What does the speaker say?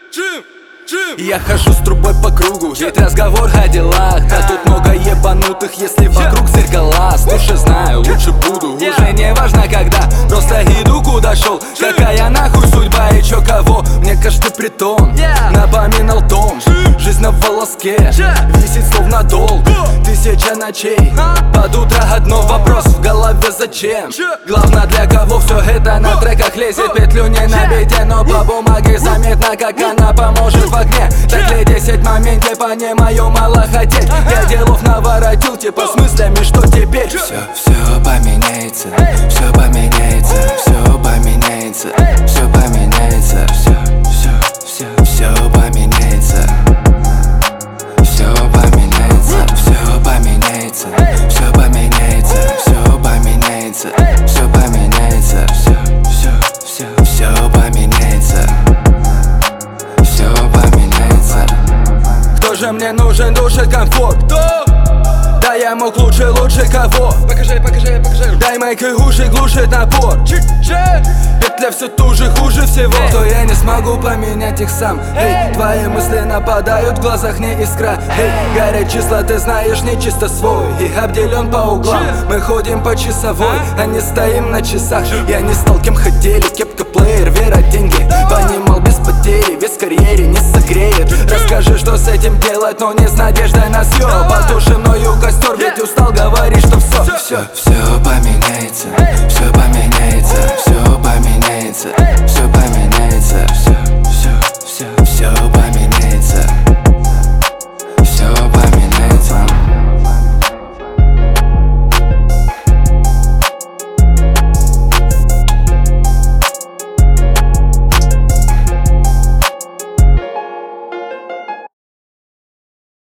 Я хожу с трубой по кругу, ведь разговор о делах. Да тут много ебанутых, если вокруг зеркала. Слушай, знаю, лучше буду, уже не важно когда. Просто иду куда шел, какая нахуй судьба и чё кого. Мне каждый притон напоминал дом. Жизнь на волоске, висит словно долг. Тысяча ночей, под утро одно вопрос в голове зачем. Главное для кого все это на треках лезет. Петлю не на беде, но по бумаге заметно, как она поможет в огне. Так ли 10 момент, не понимаю, мало хотеть. Я делов наворотил, типа с мыслями, что теперь. Все поменяется, все поменяется, все поменяется, все поменяется, все поменяется. Все поменяется, все поменяется, все поменяется, все поменяется, все поменяется, все поменяется, все поменяется. Кто же мне нужен, душит комфорт? Да я мог лучше кого? Покажи. Дай майк и уши, глушит напор. Петля все туже, хуже всего. То я не смогу поменять их сам. Эй, твои мысли нападают, в глазах не искра. Эй, горят числа, ты знаешь, не чисто свой. И обделен по углам, мы ходим по часовой, а не стоим на часах. Я не стал кем хотели, кепка плеер, вера, деньги. Понимал без потери, вес в карьере не согреет. Расскажи, что с этим делать, но не с надеждой на съем. Потуши мною костер, ведь устал говорить, что все поменяется, все поменяется, все поменяется, все поменяется.